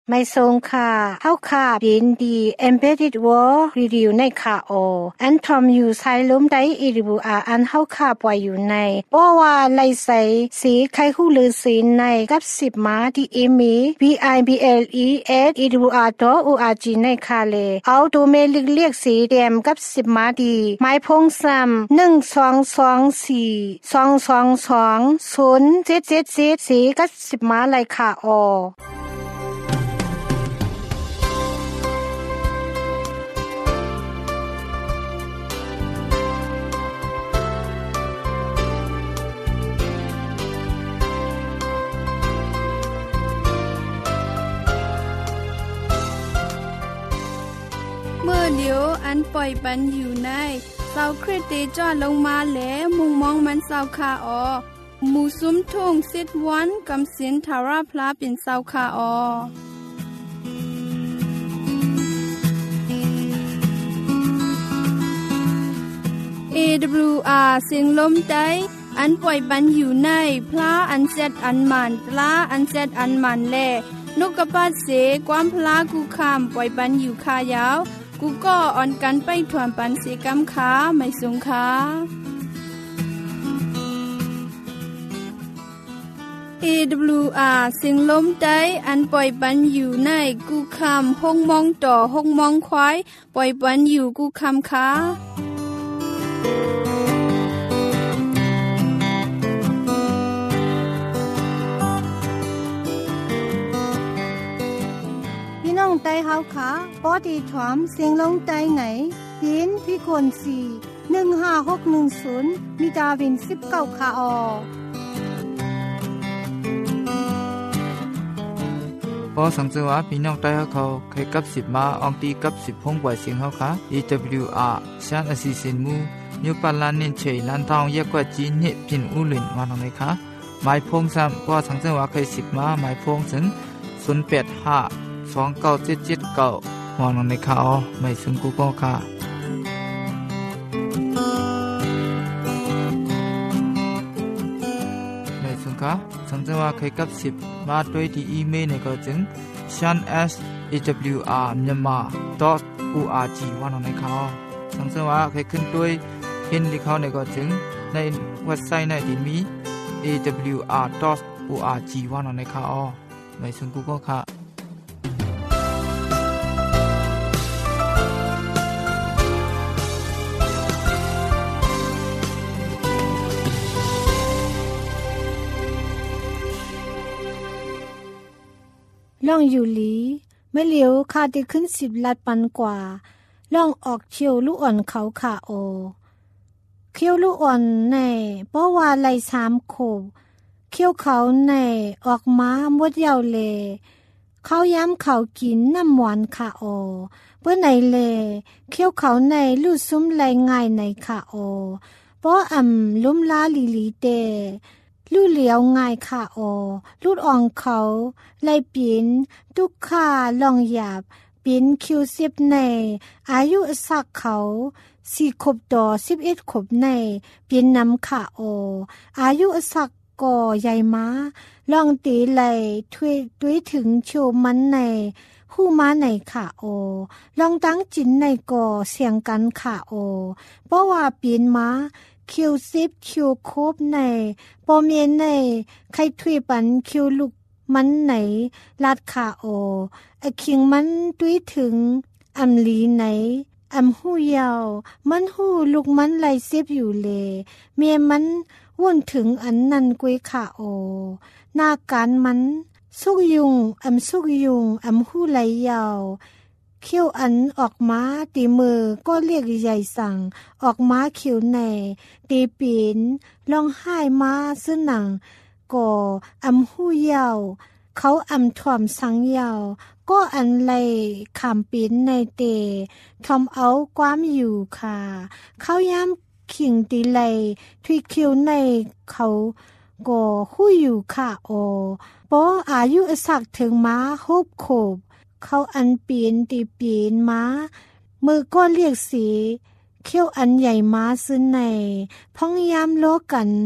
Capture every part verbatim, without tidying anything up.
ไม่ทรงค่ะเฮาค่ะยินดี Embedded World Review ในค่ะโออันทอมอยู่ไซล้มได้อีริบูอาอันเฮาค่ะปล่อยอยู่ในเพราะว่าไลใสสีไข่หูลือสีในกับสิบมาที่อีมี B I B L E at e d u r dot org ในค่ะเลเอาตัวเมลิกเรียกสีแดมกับสิบมาดีไม้พงซ้ำหนึ่ง สอง สอง สี่ สอง สอง สอง ศูนย์ เจ็ด เจ็ด เจ็ดสีกับสิบมาไลค่ะออเมื่อเดียวอันปล่อยปันอยู่ในเศร้าคริสติจอดลงมาแล้วมุงมองมันเศร้าคาออหมู่ซุ้มทุ่งสิทธวันกำสินทาราพลาเป็นเศร้าคาออ เอ ดับเบิลยู อาร์ เสียงลมใจอันปล่อยปันอยู่ในพระอันเจ็ดอันมันพระอันเจ็ดอันมันแลนกกระปาดเสความพลากูคามปล่อยปันอยู่คายาวกูก็อ่อนกันไปถ่วมปันเสกำขาไม่สงขาเอ ดับเบิลยู อาร์ เสียงลมใจอันปล่อยปันอยู่ในกูคามห้องมองต่อห้องมองควายปล่อยปันอยู่กูคามขาน้องไต้เฮาค่ะปอดีถวมเสียงลงไต้ไหนยินพี่คนสี่ หนึ่ง ห้า หก หนึ่ง ศูนย์มีดาวินสิบเก้าค่ะออพอสังเกตว่าพี่น้องไต้เฮาเขาเคยกับสิบมาอองตีกับสิบพงปล่อยเสียงเฮาค่ะ อี ดับเบิลยู อาร์ ชานอสิสินมูนิวปันลานนินเฉยลันทองเยกว่าจีนเนพินอูหลินมาทางไหนคะหมายพงซ้ำก็สังเกตว่าเคยสิบมาหมายพงถึงศูนย์ แปด ห้าสอง เก้า เจ็ด เจ็ด เก้ามองลงในข่าวไม่ซึ่งกูก็ค่ะไม่ซึ่งค่ะสังเกตว่าเคยกับสิบมาด้วยที่อีเมลในก็จึง shan s a w r myanmar dot org ว่าลงในข่าวสังเกตว่าเคยขึ้นด้วยเห็นที่เขาในก็จึงในเว็บไซต์ในที่มี เอ ดับเบิลยู อาร์ ดอท โอ อาร์ จี ว่าลงในข่าวไม่ซึ่งกูก็ค่ะล่องอยู่หลีไม่เหลียวคาติขึ้นสิบลัดปันกว่าล่องออกเชียวลูกอ่อนเขาขาโอเคี้ยวลูกอ่อนในเพราะว่าไหลสามโขบเคี้ยวเขาในออกมามดยาวเลเขาย้ำเขากินน้ำหวานขาโอเพื่อไหนเลเคี้ยวเขาในลูดซุ้มไหลง่ายในขาโอเพราะอ่ำลุ่มล้าลีลีเตลู่เหลียวง่ายค่ะออลูดอ่องเขาไล่ปีนทุกข่าลองหยาบปีนคิวสิบในอายุสักเขาสี่ขบต่อสิบเอ็ดขบในปีนนำค่ะอออายุสักก่อใหญ่ม้าลองตีไหลถ้วยด้วยถึงโชมันในหู้ม้าในค่ะโอลองตั้งจินในก่อเสียงกันค่ะโอเพราะว่าปีนม้าคิวซิบคิวครบในปอมเยนในใครถุยปันคิวลูกมันไหนลาดขาโอไอคิงมันด้วยถึงอำลีไหนอำหูยาวมันหูลูกมันไหลเสียบอยู่เลเมียมันวนถึงอันนันกวยขาโอหน้าการมันสุกยุงอำสุกยุงอำหูไหลยาวเขี้ยวอันออกมาตีมือก็เรียกใหญ่สั่งออกมาเขียวในตีปีนลองไห้มาซึ่งหนังก่ออำหูยาวเขาอำถ่วมสังยาวก็อันไลขามปีนในเตทอมเอาความอยู่ค่ะเขาย้ำขิงตีไลทุยเขียวในเขาก็หู้อยู่ค่ะโอเพราะอายุสักถึงมาฮบโขบเขาอันปีนตีปีนม้ามือก็เรียกสีเขี้ยวอันใหญ่ม้าซึ่งในพ้องยามโลกัน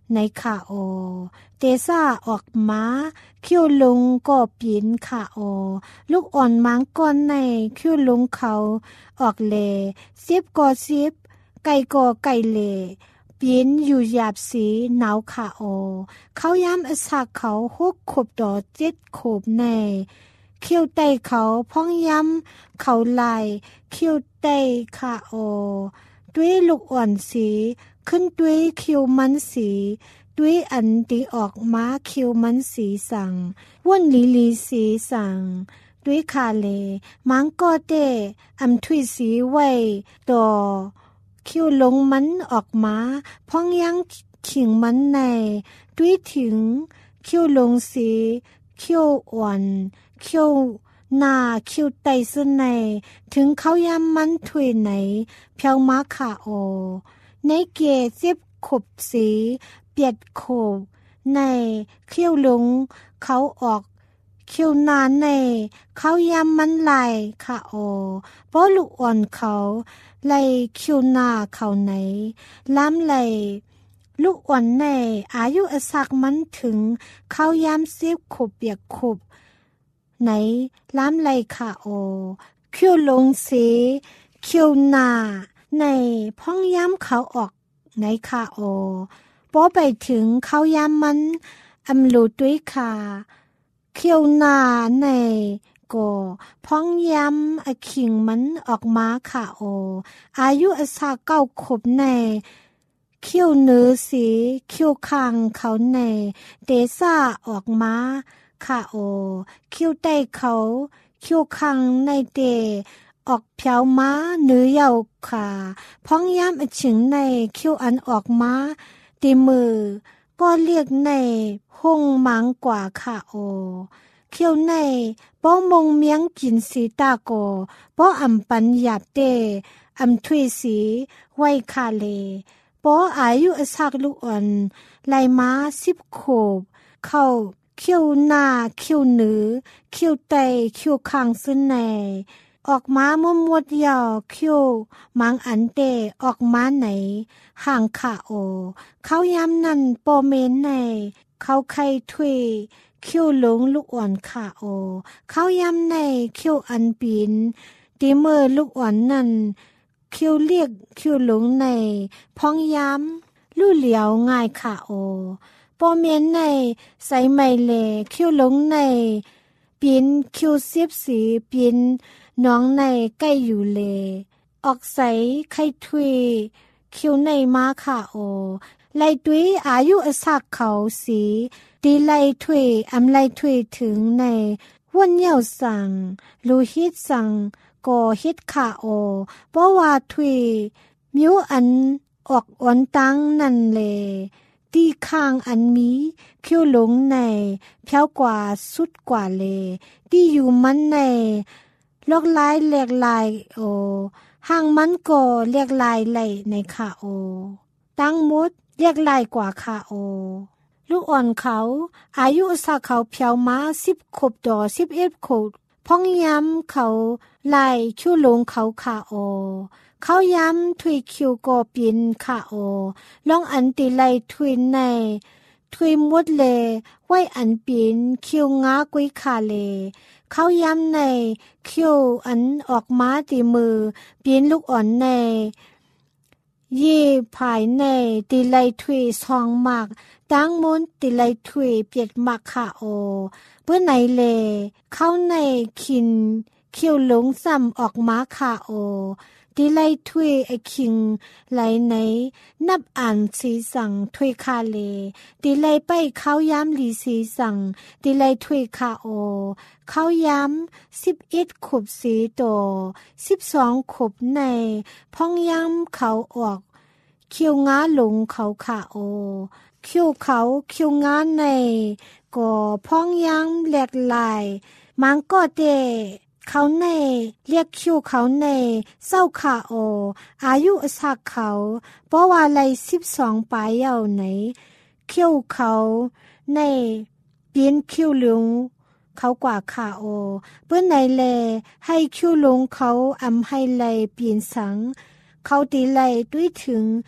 ในค่ะโอเตซ่าออกมาคิวลุงก็ปีนค่ะโอลูกอ่อนมังก้อนในคิวลุงเขาออกเลซิบก็ซิบไก่ก็ไก่เลปีนอยู่หยาบสีหนาวค่ะโอเขาย้ำอสักเขาหกขบต่อเจ็ดขบในคิวไตเขาพ้องย้ำเขาลายคิวไตค่ะโอด้วยลูกอ่อนสีขึ้นด้วยคิวมันสีด้วยอันตีออกมาคิวมันสีสั่งว่นลีลีสีสั่งด้วยคาเลมังก็เตอำถุยสีไว้ต่อคิวลงมันออกมาพ้องยังขิงมันในด้วยถึงคิวลงสีคิวอ่อนคิวหน้าคิวไตซึนในถึงเขายำมันถุยไหนเพียวมาค่ะโอในเกเจ็บขบสีเปียดโขบในเขี้ยวลงเขาออกเขี้ยวนานในเขายำมันไหลค่ะโอเพราะลูกอ่อนเขาไหลเขี้ยวหน้าเขาไหนล้ำไหลลูกอ่อนในอายุอสักมันถึงเขายำเสียบขบเปียกขบไหนล้ำไหลค่ะโอเขี้ยวลงสีเขี้ยวหน้าในพ้องย้ำเขาออกในค่ะโอพอไปถึงเขาย้ำมันอำลูด้วยค่ะเขี้ยวหน้าในก็พ้องย้ำอขิงมันออกมาค่ะโออายุอสาเก้าขบในเขี้ยวเนื้อสีเขี้ยวคางเขาในเตซ่าออกมาค่ะโอเขี้ยวใต้เขาเขี้ยวคางในเตออกเพียวม้าเนื้อยาวค่ะพ้องย้ำอชิงในคิวอันออกมาตีมือก็เรียกในห้องมังกว่าค่ะโอคิวในป้อมงเมียงกินสีตาโกป้ออำปันหยาบเตอำถุยสีไว้คาเลป้ออายุอสักลูกอ่อนไลมาสิบขบเข้าคิวหน้าคิวเหนือคิวไตคิวคางซึ่งในออกมามุมมดยาวคิวมังอันเตออกมาไหนห่างขาโอเขาย้ำนั่นโปเมนในเขาไข่ถุยคิวหลงลูกอ่อนขาโอเขาย้ำในคิวอันปีนดีเมอลูกอ่อนนั่นคิวเรียกคิวหลงในพ้องย้ำลู่เหลียวง่ายขาโอโปเมนในใส่ไม่เลคิวหลงในปีนคิวเสียบสีปีนน้องในใกล้อยู่เลออกใสไข่ทุยคิวในมาค่ะโอไล่ตุยอายุอสักเขาสีดีไล่ทุยอำไล่ทุยถึงในวันเยาสั่งลูฮิตสั่งก่อฮิตค่ะโอเพราะว่าทุยมิวอันออกอ่อนตังนั่นเลตีข้างอันมีคิวหลงในเพียวกว่าสุดกว่าเลที่อยู่มันในลอกลายเลียกลายโอห่างมันก็เลียกลายไหลในค่ะโอตั้งมุดเลียกลายกว่าค่ะโอลูกอ่อนเขาอายุสักเขาเพียวมาสิบขบต่อสิบเอ็ดขบพ้องย้ำเขาไล่คิวหลงเขาค่ะโอเขาย้ำถุยคิวก็ปีนค่ะโอลองอันตีไล่ถุยในถุยมุดเลไว้อันปีนคิวงากุยค่ะเลเขาย้ำในคิวอันออกมาตีมือปีนลูกอ่อนในยี่ภายในตีไลถุยซองมากตั้งมุนตีไลถุยเปียดมากค่ะโอเพื่อไหนเลเข้าในคินคิวหลงซ้ำออกมาค่ะโอตีไลถุยไอคิงไหลไหนนับอ่านสีสั่งถุยคาเลตีไลไปเข้าย้ำลีสีสั่งตีไลถุยค่ะโอเข้าย้ำสิบเอ็ดขบสีโตสิบสองขบในพ้องย้ำเขาออกคิวง้าหลงเขาค่ะโอคิวเขาคิวง้าในก็พ้องย้ำแหลกลายมังก็เตเขาในเรียกคิวเขาในเศร้าขาโออายุอสักเขาเพราะว่าไรสิบสองปลายเอาไหนคิวเขาในเปลี่ยนคิวหลงเขากว่าขาโอเพื่อนไหนแลให้คิวหลงเขาอำให้ไลเปลี่ยนสังเขาตีไลด้วยถึง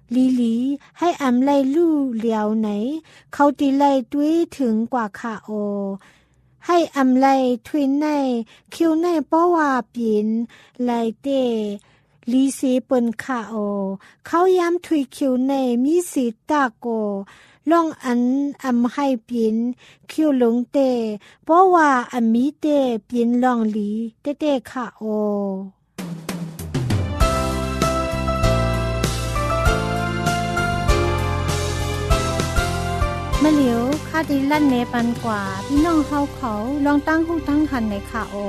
ลีลีให้อำไล่ลู่เหลียวไหนเขาตีไล่ด้วยถึงกว่าค่ะโอให้อำไล่ทวินในคิวในป้อว่าปีนไล่เตลีสีเปินค่ะโอเขาย้ำทุยคิวในมีสีตาโกล่องอันอำให้ปีนคิวหลงเตป้อว่าอำมีเตปีนล่องลีเตเตค่ะโอมะเหลียวคาดีลั่นเนปันกว่าพี่น้องเฮาเขาลองตั้งหูตั้งหันในค่ะโอ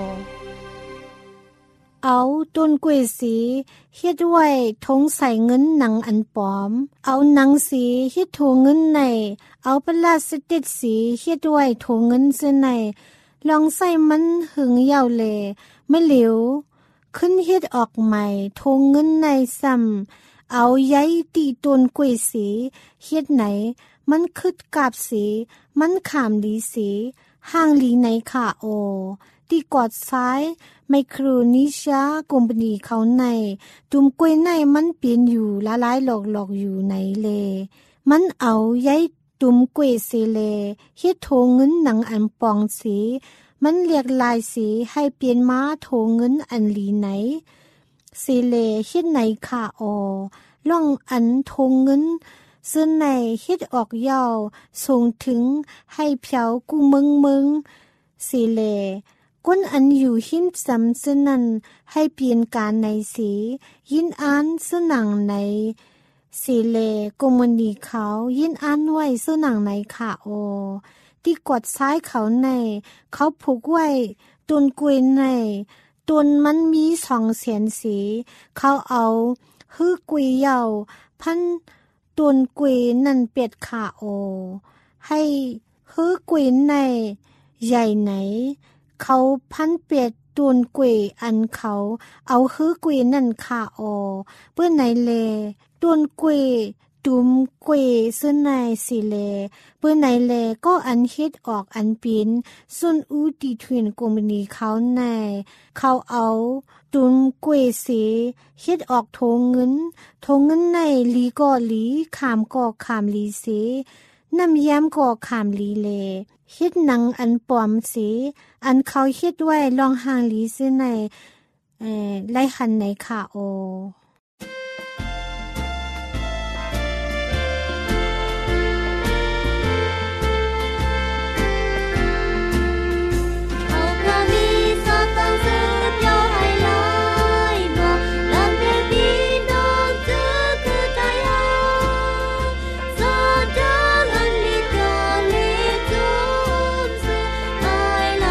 เอาต้นกล้วยสีเฮ็ดไว้ทงใส่เงินหนังอันปลอมเอาหนังสีเฮ็ดโถเงินในเอาพลาสติกสีเฮ็ดไว้โถเงินเส้นในลองใส่มันหึงยาวเลยมะเหลียวขึ้นเฮ็ดออกใหม่โถเงินในซ้ำเอาใยตีต้นกล้วยสีเฮ็ดไหนมันคึดกาบสีมันขามลีสีห้างลีในค่ะโอที่กอดซ้ายไมโครนิเชียคอมพานีเขาในตุ่มกล้วยในมันเปลี่ยนอยู่ละลายหลอกหลอกอยู่ในเลมันเอาใยตุ่มกล้วยสีเลเฮ็ดโถเงินหนังอันปองสีมันเรียกลายสีให้เปลี่ยนมาโถเงินอันลีไหนสีเลเฮ็ดไหนค่ะโอล่องอันโถเงินซึ่งในเฮ็ดออกยาวส่งถึงให้เพียวกูมึงมึงสีเลก้นอันอยู่หิมสำซึ่งนั้นให้เปลี่ยนการในสียินอ่านซึ่งหนังในสีเลกมณีเขายินอ่านไว้ซึ่งหนังในค่ะโอที่กดซ้ายเขาในเขาผูกไว้ต้นกล้วยในต้นมันมีสองเสียนสีเขาเอาฮื้อกล้วยยาวพันต้นกล้วยนั่นเป็ดขาโอให้ฮื้อกล้วยในใหญ่ไหนเขาพันเป็ดต้นกล้วยอันเขาเอาฮื้อกล้วยนั่นขาโอเพื่อไหนเลต้นกล้วยตุ่มกล้วยซึ่งในสิเลเพื่อไหนเลก็อันเฮ็ดออกอันปีนส่วนอูตีทวินกอมณีเขาในเขาเอาตุ่มกล้วยสีเฮ็ดออกโถเงินโถเงินในลีก็ลีขามก็ขามลีสีน้ำย้ำก็ขามลีเลเฮ็ดหนังอันปลอมสีอันเขาเฮ็ดไว้ลองห่างลีซึ่งในเอ่อไล่หันในค่ะโอ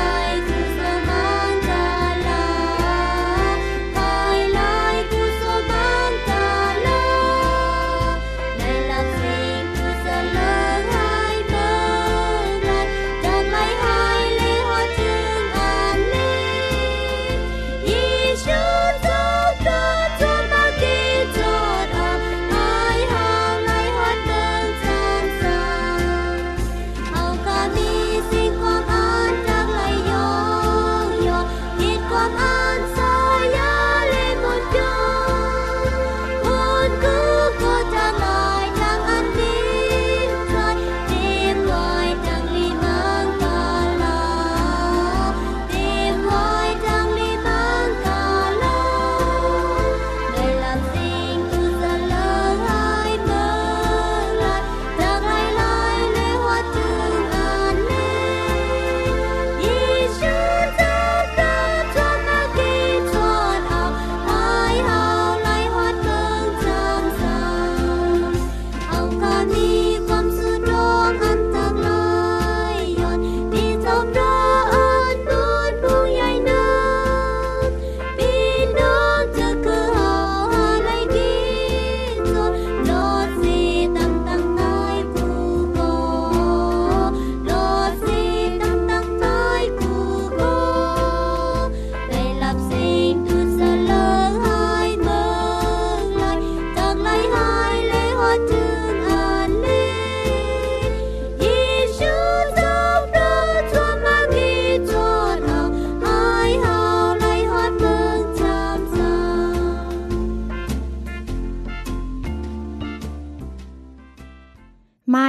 Bye.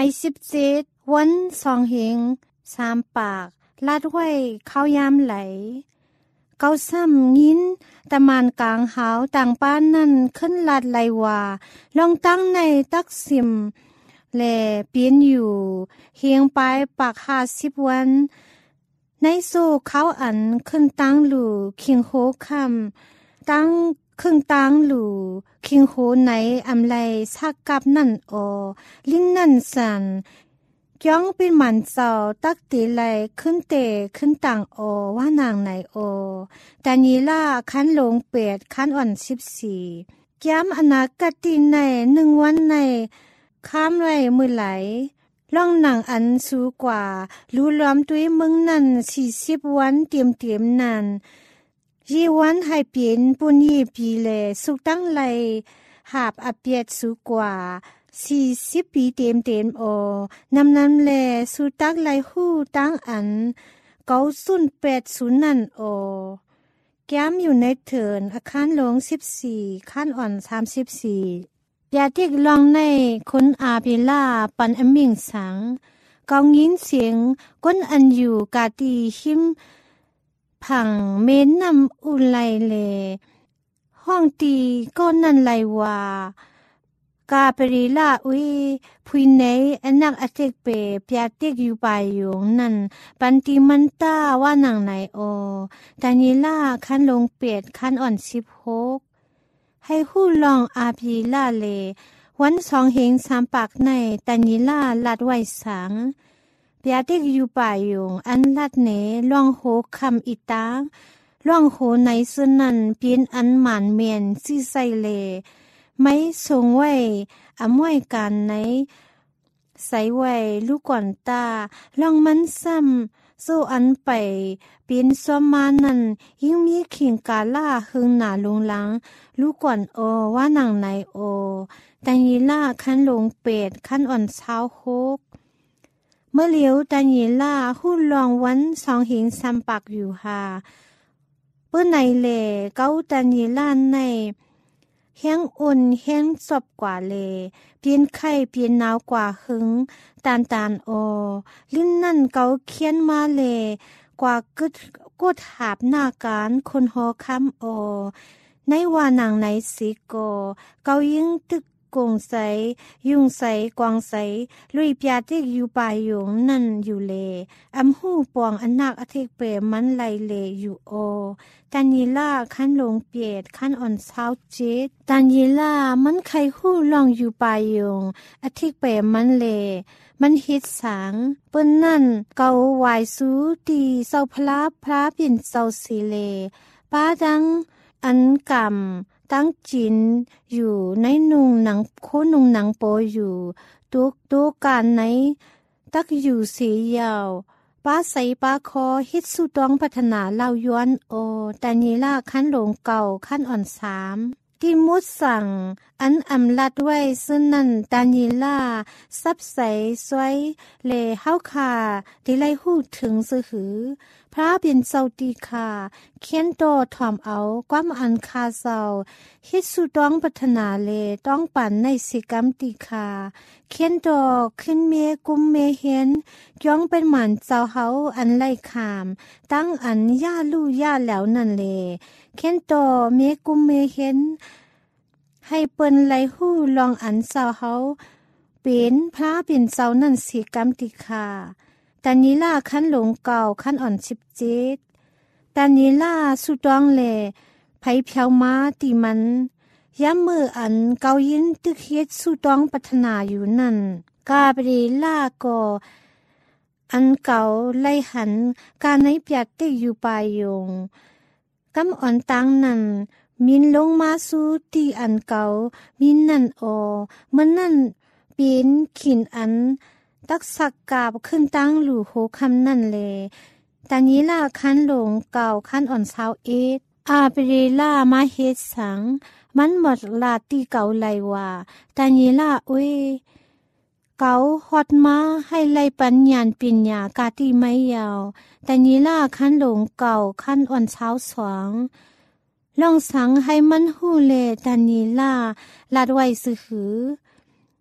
สิบเจ็ดวันสองเหงสามปากลาดไว้ข้าวยามไหลเกาซ้ำยินตะมานกลางหาวต่างป้านนั่นขึ้นลาดไหลว่าลองตั้งในตักสิมแลเปลี่ยนอยู่เฮียงไปปากห้าสิบวันในโซ่เขาอันขึ้นตั้งหลู่คิงโฮคำตั้งครึ่งตั้งหลู่คิงโฮไหนอำไลซักกับนั่นออลิ้นนั่นสันจ้องเป็นหมันเจ้าตักตีไหลขึ้นเตะขึ้นต่างออว่านางไหนออแต่นีล่าคันลงเป็ดคันอ่อนสิบสี่ย้ำอนาคติในหนึ่งวันในข้ามไรมือไหลล่องหนังอันสูกว่ารู้ล้อมด้วยมึงนั่นสี่สิบวันเตรียมเตรียมนั่นยี่วันให้เปลี่ยนปุ่นยี่ปีเลสุกตั้งไหลหาบอเปียดสูกว่าสี่สิบปีเต็มเต็มโอนำนำแลสูตักไหลหู้ตั้งอันเก้าสุนแปดศูนย์นั่นโอแก้มอยู่ในเถินอาคารหลวงสิบสี่ขั้นอ่อนสามสิบสี่ยาที่ลองในคนอาเบล่าปันอมิงสังกองยินเสียงก้นอันอยู่กาตีหิมผังเม้นนำอุไลเลห้องตีก้นนันไลวากาเปริลาอุยพุยเนอนักอเทกเปปยาเทกอยู่ปายยงนั่นปันติมันตาว่านางไหนโอดานิล่าคันลงเป็ดคันอ่อนสิบหกให้หู้ลองอาพีล่าเลวันสองเหงสามปากในดานิล่าลัดไว้สังปยาเทกอยู่ปายยงอันลัดเนลองโหคำอิตาล่องโหในสนันเปลี่ยนอันหมานเมียนซีไซเลไม่ทรงไว้อำไว้การไหนใส่ไว้ลูกก่อนตาลองมันซ้ำโซอันไปเปลี่ยนซ้อมมานั่นยิ่งมีขิงกาล่าหึงหนาลงหลังลูกก่อนโอว่านางไหนโอแต่ยีล่าคันลงเป็ดคันอ่อนเช้าโคกเมื่อเลี้ยวแต่ยีล่าหู้ลองวันสองหิงซ้ำปากอยู่หาเปื้อในเลเก้าแต่ยีล่าในแห้งอุ่นแห้งซอบกว่าเลเปลี่ยนไข่เปลี่ยนหนาวกว่าหึงตานตานโอลิ้นนั่นเกาเคียนมาเลกว่ากึดกดหาบหน้าการคนหอคำโอในว่านางไหนสิโกเกายิ่งตึกกงใสยุงใสกวางใสลุยปยาเทกอยู่ปายงนั่นอยู่เลอำหูปองอันนักอเทกเปมันไหลเลอยู่โอตันยีล่าคันลงเปียดคันอ่อนเช้าเจ็ดตันยีล่ามันไข่หู้ลองอยู่ปายงอเทกเปมันเลมันฮิตสางเปิ้นนั่นเกาวายสูตีเศร้าพลาพลาเปลี่ยนเศร้าสีเลป้าดังอันกำตั้งจินอยู่ในนุงหนังโคนุงหนังโปอยู่ตุกตุกการไหนตักอยู่สียาวป้าใสป้าคอฮิตสุดองพัฒนาเล่าย้อนโอแต่นีล่าขั้นหลงเก่าขั้นอ่อนสามที่มุดสั่งอันอำลัดไว้ซึ่งนั่นตานีล่าซับใสสวยเลเฮาคาที่ไล่หูถึงสือหือพระเป็นเจ้าตีคาเขียนโตถ่อมเอาความอันคาเศร้าฮิตสุดองพัฒนาเลต้องปั่นในสิกรรมตีคาเขียนโตขึ้นเมกุมเมเห็นย่องเป็นหมันเจ้าเฮาอันไล่ขามตั้งอันย่าลู่ย่าแล้วนั่นเลเขียนโตเมกุมเมเห็นให้เปิ้นไล่หู้ลองอันเจ้าเฮาเป็นพระเป็นเจ้านั่นสิกรรมติคาตานีล่าขั้นหลงเก่าขั้นอ่อนสิบเจ็ดตานีล่าสุดองเลไผเพียวมาตีมันย้ำมืออันเกายินตึกเฮ็ดสุดองพัฒนาอยู่นั่นกาบรีล่าก็อันเก่าไล่หันการในเปียกติอยู่ปายงกำอ่อนตังนั่นมินลงมาสู่ที่อันเก่ามินนั่นโอเมื่อนั่นปีนขินอันตักสักกาบขึ้นตั้งหลู่โหคำนั่นเลตานี้ล่าคันหลงเก่าคันอ่อนเช้าเอ็ดอาเปเรล่ามาเฮ็ดสังมันหมดลาตีเก่าไลว่าตานี้ล่าอุ้ยเก่าฮอดมาให้ไล่ปัญญาปิญญากาตีไม่ยาวตานี้ล่าคันหลงเก่าคันอ่อนเช้าสวงลองสังให้มันหูเลตานีล่าลาดไว้สือหือ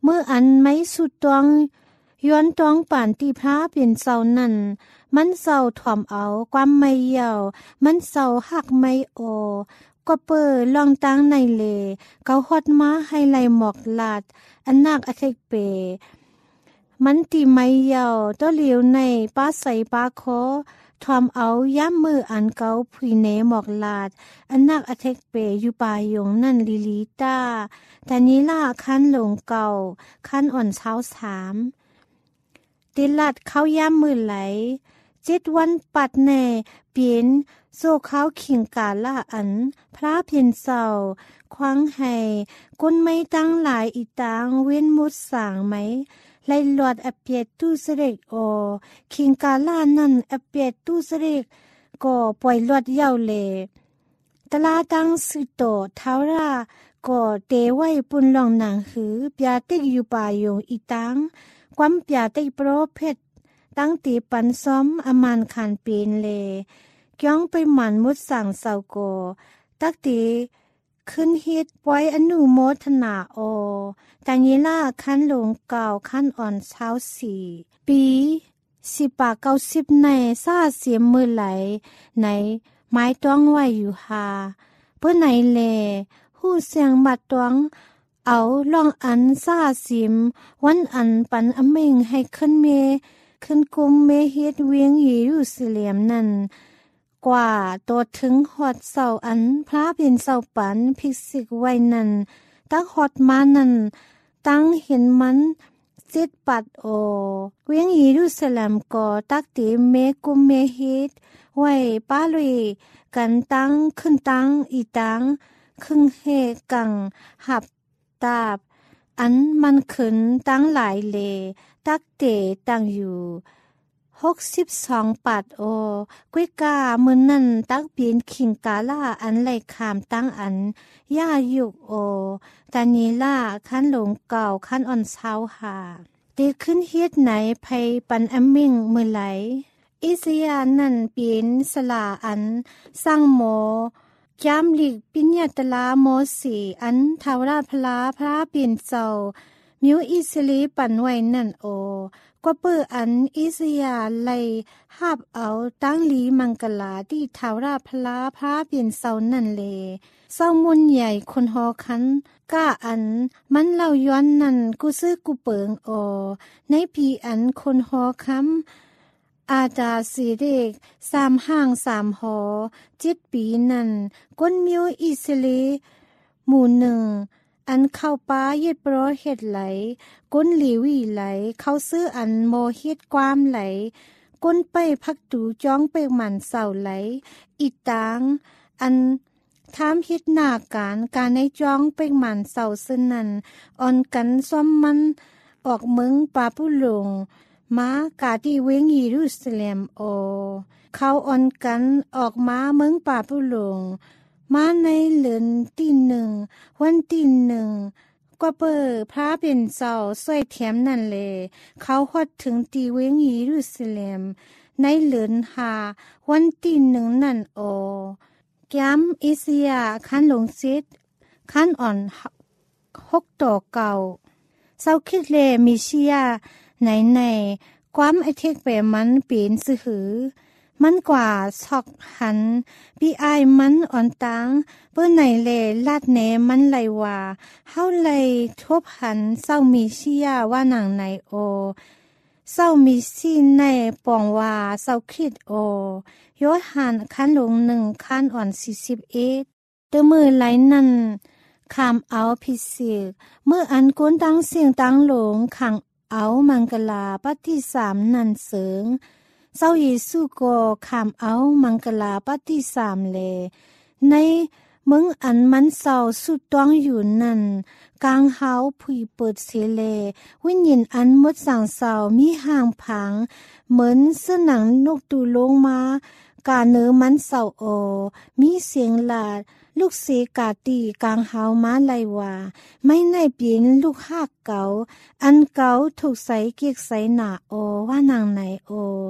เมื่ออันไม่สุดตวงย้อนตวงป่านที่พระเป็นเศร้านั่นมันเศร้าถ่อมเอาความไม่เหี่ยวมันเศร้าหักไม่โอก็เปิดลองตั้งในเลเกาฮอดมาให้ไหลหมอกลาดอันนักอเทกเปมันตีไม่เหี่ยวตัวเหลียวในป้าใสป้าคอทอมเอาย้ำมืออันเกาผุยเนหมอกลาดอันนักอเทกเปอยู่ป่ายงนั่นลิลิตาแต่นี้ล่ะคันหลงเก่าคันอ่อนเช้าสามติลัดเข้าย้ำมือไหลเจ็ดวันปัดแน่เปลี่ยนโซ่เขาขิงกาล่าอันพระเพียนเศร้าคว้างให้ก้นไม่ตั้งหลายอีตางเว้นมุดสางไหมไล่หลอดอเปียตู้เสด็จโอขิงกาล่านั่นอเปียตู้เสด็จก็ปล่อยหลอดเย้าเลตลาตั้งสุโตเท้าราก็เตไว้ปุ่นหลองหนังหือปยาติกอยู่ป่ายงอีตางความปยาติกโปรเพชตั้งตีปันซ้อมอมานขานเปนเลก้องไปหมันมุดสั่งเสาโกตักตีขึ้นฮิตไว้อนุโมทนาโอแต่ยีล่าขั้นหลงเก่าขั้นอ่อนเช้าสี่ปีสิปากเก้าสิบในซาเสียมมือไหลในไม้ต้องไว้อยู่หาเพื่อไหนเลหู้เสียงบัดตวงเอาลองอันซาสิมวันอันปันอเมงให้ขึ้นเมขึ้นกุมเมเฮ็ดเวียงเยรูซาเล็มนั่นกว่าตัวถึงฮอดเสาอันพระเป็นเสาปันภิกษิกไว้นั่นตั้งฮอดมานั่นตั้งเห็นมันเจ็ดปัดโอเวียงเยรูซาเล็มก็ตักติเมกุมเมเฮ็ดไว้ป้าลุยกันตั้งขึ้นตั้งอีตั้งครึ่งเฮกังหับตาบอันมันขึ้นตั้งหลายเลตักเตตั้งอยู่หกสิบสองปัดโอกุ้ยกามือนั่นตักปีนขิงกาล่าอันไหลขามตั้งอันย่ายุกโอตานีล่าขั้นหลงเก่าขั้นอ่อนเช้าหาตีขึ้นเฮ็ดไหนไพปันอมมิงมือไหลอิสยานั่นปีนสลาอันสร้างโมยามหลีกปิญญาตลาโมสีอันทาวราพลาพระเปลี่ยนเจ้ามิวอิสลีปันไว้นั่นโอก็เปิดอันอิสยาไลหาบเอาตั้งลีมังกลาที่ทาวราพลาพระเปลี่ยนเจ้านั่นเลเศร้ามุนใหญ่คนหอคันก้าอันมันเล่าย้อนนั่นกูซื้อกูเปิงโอในพีอันคนหอคำอาจาสีเด็กสามห้างสามหอเจ็ดปีนั่นก้นมิวอิสลีหมู่หนึ่งอันเข้าป้าเย็ดโปรเฮ็ดไหลก้นหลีวีไหลเข้าซื้ออันโมเฮ็ดความไหลก้นไปพักตูจ้องไปหมันเสาไหลอีตางอันทามเฮ็ดหน้าการการในจ้องไปหมันเสาซึ่นนั้นอ่อนกันซ้อมมันออกเมืองปาปุหลงมากาที่เวงเยรูซาเล็มโอเขาอ่อนกันออกมาเมืองป่าปุหลงมาในเหลือนตีหนึ่งวันตีหนึ่งก็เปิดพระเป็นเจ้าสวยแถมนั่นเลยเขาฮอดถึงตีเวงเยรูซาเล็มในเหลือนหาวันตีหนึ่งนั่นโอแก้มอิสยาคันหลงซิดคันอ่อนหกต่อเก่าเศร้าคิดเลมิเชียไหนในความไอเทกเปมันเปลี่ยนสื่อหือมันกว่าซอกหันปีไอมันอ่อนตังเปื้อไหนเลลาดเนมันไหลว่าเฮาเลยทบหันเศร้ามีเชียว่าหนังในโอเศร้ามีซีในปองว่าเศร้าคิดโอยอดหันคันหลงหนึ่งคันอ่อนสี่สิบเอ็ดเตมือไหลนั่นคำเอาพิเศษเมื่ออันก้นตั้งเสียงตั้งหลงขังเอามังกลาปฏิสามนันเสริงเจ้าเยซูก็ขามเอามังกลาปฏิสามเลในเมืองอันมันเศร้าสุดต้องอยู่นั่นกลางเฮาผุยเปิดเสเลวิญญาณอันมดสั่งเศร้ามีห่างผังเหมือนเสื้อหนังนกตูลงมากาเนื้อมันเศร้าโอมีเสียงหลาดลูกเสกาตีกลางเฮามาไลว่าไม่ในเปลี่ยนลูกหักเก่าอันเก่าถูกใส่เกียกใส่หนาโอว่านางไหนโอ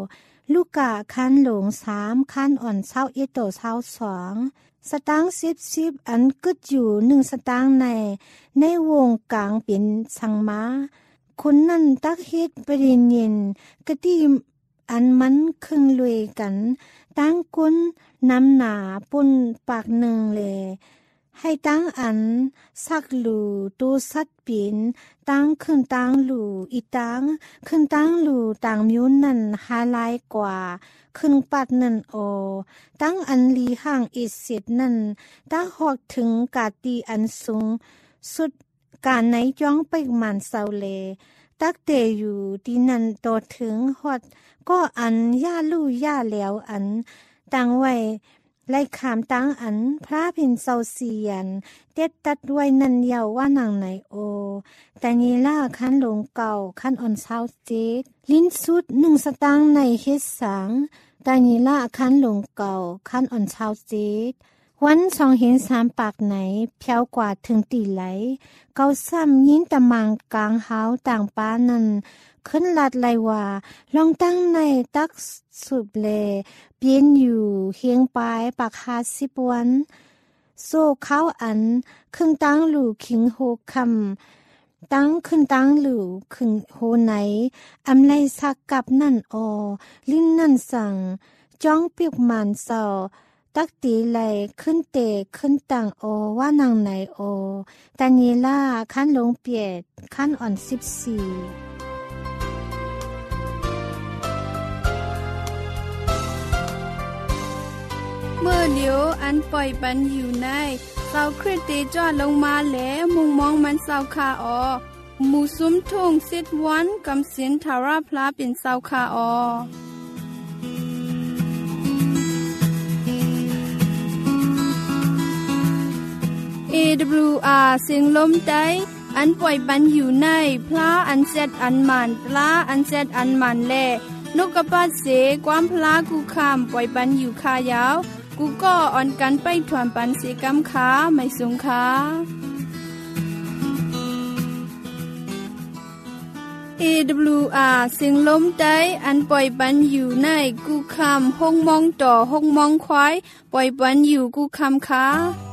ลูกกะคันหลงสามคันอ่อนเศร้าเอโตเศร้าสองสตางค์สิบสิบอันกึดอยู่หนึ่งสตางค์ในในวงกลางเป็นสังมาคนนั่นตักเฮ็ดประเด็นเย็นกะที่อันมันครึ่งรวยกันตั้งก้นน้ำหนาปนปากหนึ่งเลยให้ตั้งอันสักหลูตูสัดปีนตั้งขึ้นตั้งหลูอีตั้งขึ้นตั้งหลูต่างมิวนั่นหาลายกว่าขึ้นปัดนั่นโอตั้งอันลีห่างอิสิตนั่นตั้งหอกถึงกาตีอันสูงสุดการไหนจ้องไปมันเศร้าเลตักเตอยู่ที่นั่นโตถึงหอดก็อันย่าลู่ย่าแล้วอันตั้งไว้ไล่ขามตั้งอันพระพินเศร้าเสียนเด็ดตัดไว้นันเยาว่านางไหนโอแต่นีล่าคันหลงเก่าคันอ่อนเศร้าเจ็ดลิ้นสุดหนึ่งสตางค์ในเฮ็ดสังแต่นีล่าคันหลงเก่าคันอ่อนเศร้าเจ็ดวันสองเห็นสามปากไหนเพียวกว่าถึงตีไหลเกาซ้ำยินตะมังกลางเฮาต่างป้านั่นขึ้นลัดไหลว่าลองตั้งในตักสุบเลเปลี่ยนอยู่เฮียงปลายปากหาสิบวันโซ่เข้าอันครึ่งตั้งหลู่ขิงโฮคำตั้งขึ้นตั้งหลู่ขึงโฮไหนอำไลสักกับนั่นออลิ้นนั่นสั่งจ้องเปียกมันเศร้าตักตีไหลขึ้นเตะขึ้นต่างโอว่านางไหนโอตานีล่าขั้นลงเปียดขั้นอ่อนสิบสี่เมื่อเลียวอันปล่อยปันอยู่ในเสาคริสติจอดลงมาแล้วมุงมองมันเสาคาออหมู่ซุ้มทุ่งสิดวันกำสินทาราพลาเป็นเสาคาออเอ ดับเบิลยู อาร์ เสียงลมใต้อันปล่อยปันอยู่ในพระอันเซตอันมันปลาอันเซตอันมันแลนกกระปัดเสความพลากูคำปล่อยปันอยู่คายาวกูก็อ่อนกันไปถวนปันเสกำขาไม่สูงขาเอ ดับเบิลยู อาร์ เสียงลมใต้อันปล่อยปันอยู่ในกูคำห้องมองต่อห้องมองควายปล่อยปันอยู่กูคำขา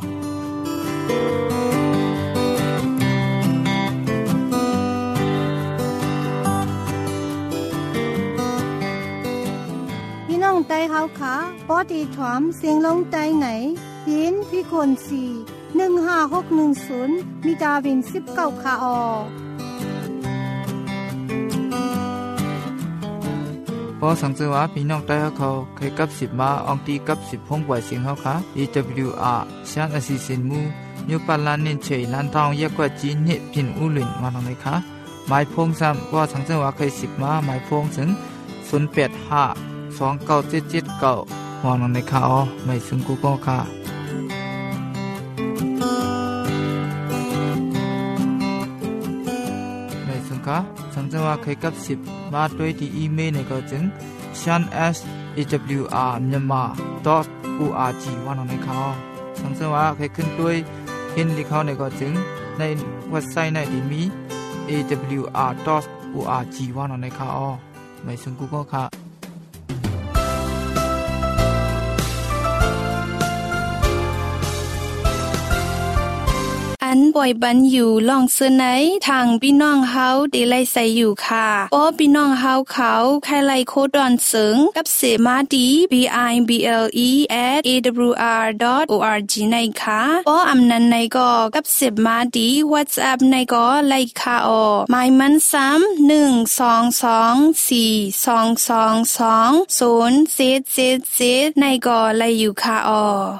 น้องไตเฮาขาปอดีถอมเสียงลงไตไหนยินพี่คนสี่หนึ่งห้าหกหนึ่งศูนย์มีดาวินสิบเก้าขาออพอสังเกตว่าพี่น้องไตเขาเคยกับสิบมาอองตีกับสิบพงปล่อยเสียงเขาค่ะ อี ดับเบิลยู อาร์ ชันอสิสินมูนิวปาลานินเฉยลันทองแยกกว่าจีนเนพินอุลินวันไหนคะหมายพงซ้ำว่าสังเกตว่าเคยสิบมาหมายพงถึงศูนย์แปดห้าสองเก้าเจ็ดเจ็ดเก้าหวังในข่าวไม่ซึ่งกูก็ค่ะไม่ซึ่งค่ะสังเกตว่าเคยกับสิบมาด้วยที่อีเมลในก็จึง ชัน เอส เอ ดับเบิลยู อาร์ มyanmar ดอท โอ อาร์ จี วันในข่าวสังเกตว่าเคยขึ้นด้วยเห็นที่เขาในก็จึงในเว็บไซต์ในที่มี เอ ดับเบิลยู อาร์ ดอท โอ อาร์ จี วันในข่าวไม่ซึ่งกูก็ค่ะอันปล่อยบันอยู่ลองเสนอทางพี่น้องเฮาได้ไล่ใส่อยู่ค่ะโอ้พี่น้องเฮาเขาใครไล่โคดอนเสิงกับเสมาดี บี ไอ บี แอล อี แอท เอ ดับเบิลยู อาร์ ดอท โอ อาร์ จี ในค่ะโอ้อำนันในก็กับเสมาดี WhatsApp ในก็ไล่ค่ะออหมายมันซ้ำหนึ่ง สอง สอง สี่ สอง สอง สอง ศูนย์ เจ็ด เจ็ด เจ็ดในก็ไล่อยู่ค่ะออ